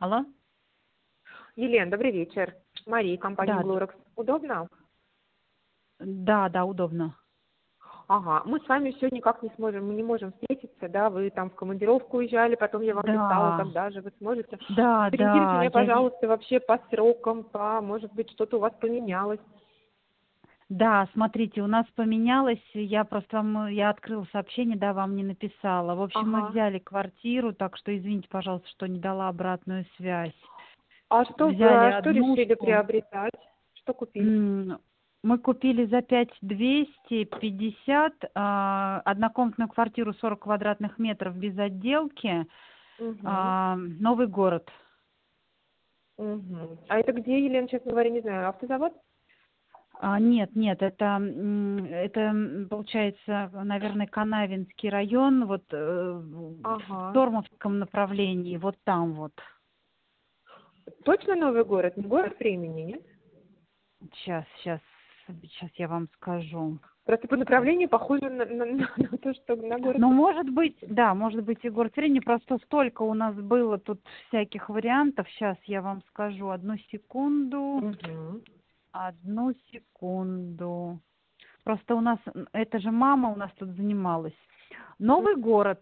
Алло? Елена, добрый вечер. Мария, компания Да, Glorex. Удобно? да, удобно. Ага, мы с вами все никак не сможем, мы не можем встретиться, да, вы там в командировку уезжали, потом я вам писала, Да, когда же вы сможете. Сориентируйте да, меня, пожалуйста, вообще по срокам, может быть, что-то у вас поменялось. да, смотрите, у нас поменялось, я открыла сообщение, да, вам не написала. В общем, мы Ага. взяли квартиру, так что извините, пожалуйста, что не дала обратную связь. А что, Взяли что решили однушку. приобретать? Что купили? Мы купили за 5250 однокомнатную квартиру 40 квадратных метров без отделки, Угу. Новый город. Угу. А это где, Елена, честно говоря, не знаю, автозавод? Нет, получается, наверное, Канавинский район, вот в Ага. Тормовском направлении, вот там вот. Точно Новый город? Не город времени, нет? Сейчас я вам скажу. Просто по направлению похоже на то, что на город. Ну, может быть, да, может быть, и город Средний, просто столько у нас было тут всяких вариантов. Сейчас я вам скажу, Угу. одну секунду. Просто у нас, это же мама у нас тут занималась. Новый город.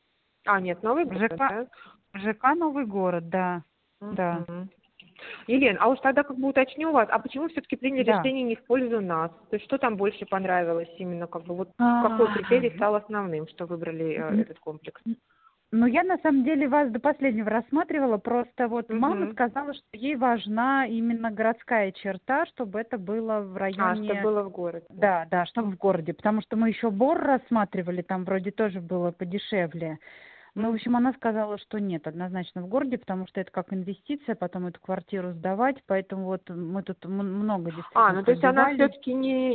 А, нет, Новый город, ЖК, да? ЖК Новый город, да. Да. Мгм. Елена, а уж тогда как бы уточню вас, а почему все-таки приняли Да. решение не в пользу нас? То есть что там больше понравилось именно, как бы вот какой А, критерий стал основным, что выбрали н- этот комплекс? Ну, я на самом деле вас до последнего рассматривала, просто вот мама Угу. сказала, что ей важна именно городская черта, чтобы это было в А, что районе, было в городе. да, чтобы в городе, потому что мы еще Бор рассматривали, там вроде тоже было подешевле. Ну, в Мгм. общем, она сказала, что нет, однозначно в городе, потому что это как инвестиция, потом эту квартиру сдавать, поэтому вот мы тут много А, действительно ну то есть она пробивали. все-таки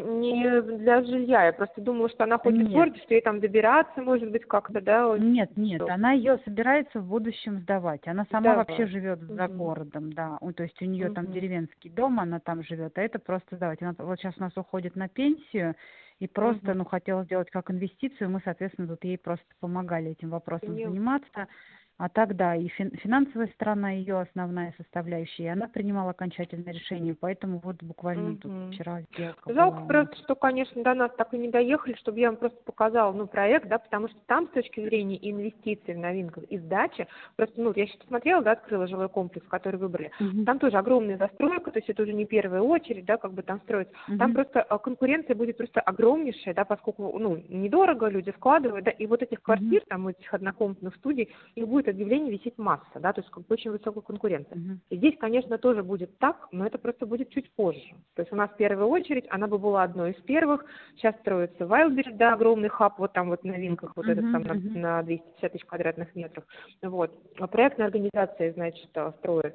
не для жилья. Я просто думала, что она хочет в Нет, городе, что ей там добираться, может быть, как-то, да, нет, она ее собирается в будущем сдавать. Она сама вообще сдавать. живет за Угу. городом, да. То есть у нее там Угу. деревенский дом, она там живет, а это просто сдавать. Она вот сейчас у нас уходит на пенсию и просто, Угу. хотела сделать как инвестицию. Мы, соответственно, тут ей просто помогали этим вопросом Поняла. заниматься. А так, да, и финансовая сторона ее основная составляющая, и она принимала окончательное решение, поэтому вот буквально тут Мгм. вчера сделка была Жалко у нас. просто, что, конечно, до нас так и не доехали, чтобы я вам просто показала, проект, да, потому что там с точки зрения инвестиций в новинках и сдачи, просто, я сейчас посмотрела, да, открыла жилой комплекс, который выбрали, Мгм. там тоже огромная застройка, то есть это уже не первая очередь, да, как бы там строится, там Мгм. просто конкуренция будет просто огромнейшая, да, поскольку, недорого люди складывают, да, и вот этих Мгм. квартир, там, этих однокомнатных студий, их будет объявлений висеть масса, да, то есть как бы очень высокая конкуренция. Мгм. И здесь, конечно, тоже будет так, но это просто будет чуть позже. То есть у нас в первую очередь, она бы была одной из первых. Сейчас строится Wildberries, да, огромный хаб, вот там вот в новинках, вот этот там Мгм. Мгм. на 250 тысяч квадратных метров. Вот. А проектная организация, значит, строит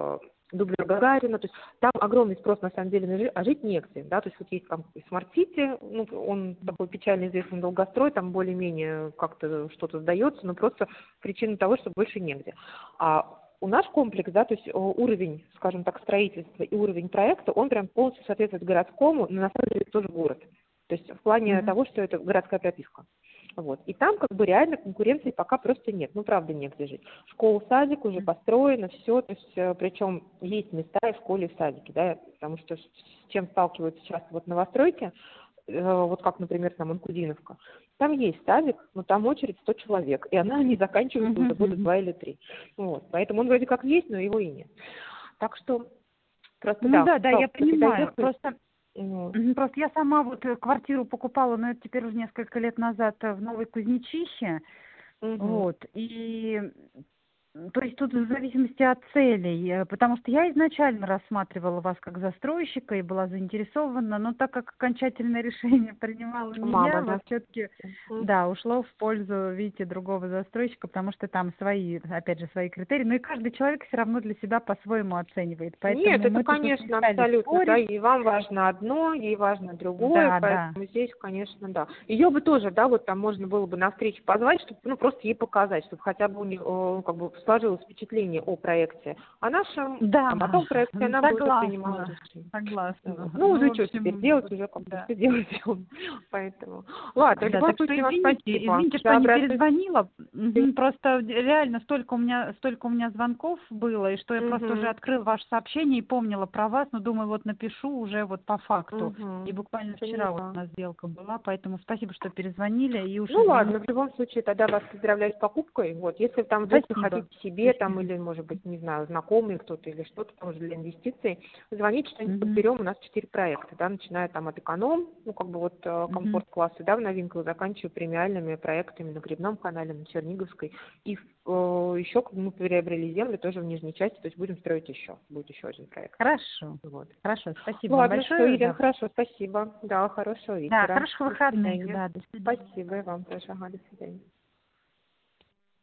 дублер Гагарина, то есть там огромный спрос на самом деле а жить негде, да, то есть вот есть там Смарт-Сити, он такой печально известный долгострой, там более-менее как-то что-то сдается, но просто причина того, что больше негде. А у нас комплекс, да, то есть уровень, скажем так, строительства и уровень проекта, он прям полностью соответствует городскому, но на самом деле это тоже город. То есть в плане Мгм. того, что это городская прописка. Вот. И там как бы реально конкуренции пока просто нет. Правда, негде жить. Школа, садик уже построено, все. То есть, причем есть места и в школе, и в садике, да, потому что с чем сталкиваются часто вот новостройки, вот как, например, там Анкудиновка, там есть садик, но там очередь 100 человек, и она не заканчивается Мгм. уже года Мгм. 2 или 3. Вот. Поэтому он вроде как есть, но его и нет. Так что просто Ну да, да, я жалко, что не понимаю. доехали. Просто я сама вот квартиру покупала, но это теперь уже несколько лет назад в Новой Кузнечище. Мгм. Вот. То есть тут в зависимости от целей, потому что я изначально рассматривала вас как застройщика и была заинтересована, но так как окончательное решение принимала не Мама, я, да. вот все-таки, Мгм. да, ушло в пользу, видите, другого застройщика, потому что там свои, опять же, свои критерии, ну и каждый человек все равно для себя по-своему оценивает, Нет, поэтому это, мы тут вот не конечно, стали абсолютно, да, спорить. ей вам важно одно, ей важно другое, Да, да. поэтому здесь, конечно, да. Ее бы тоже, да, вот там можно было бы на встречу позвать, чтобы, просто ей показать, чтобы хотя бы как бы сложилось впечатление о проекте, о нашем, Да, о том проекте она бы уже принимала согласна, решение. согласна. Вот. Ну, Ну, уже в что теперь общем, делать, вот, уже как бы да. все делать. Поэтому. Ладно, в Да, любом так что случае, вам извините, спасибо извините, что за не обратную перезвонила. связь. Просто реально столько у меня звонков было, и что я просто уже Мгм. открыла ваше сообщение и помнила про вас, но думаю, вот напишу уже вот по факту. И Мгм. буквально вчера вот у Поняла. нас сделка была, поэтому спасибо, что перезвонили, и уж Ну извините. ладно, в любом случае тогда вас поздравляю с покупкой. Вот, если там вдруг вы Спасибо. хотите себе там Спасибо. или, может быть, не знаю, знакомый кто-то или что-то тоже для инвестиций, звоните, что-нибудь Мгм. подберем. У нас 4 проекта, да, начиная там от эконом, ну как бы вот Мгм. комфорт-класса, да, в новинку, заканчивая премиальными проектами на Грибном канале, на Черниговской. И еще как бы мы приобрели землю тоже в нижней части, то есть будем строить еще, будет еще один проект. Хорошо. Вот. Хорошо. Спасибо вам Ладно, все, большое. Елена, Да. хорошо, спасибо. Да, хорошего Да, вечера. хороших До выходных. свидания. Да, до свидания. Спасибо и вам тоже. Ага, до свидания.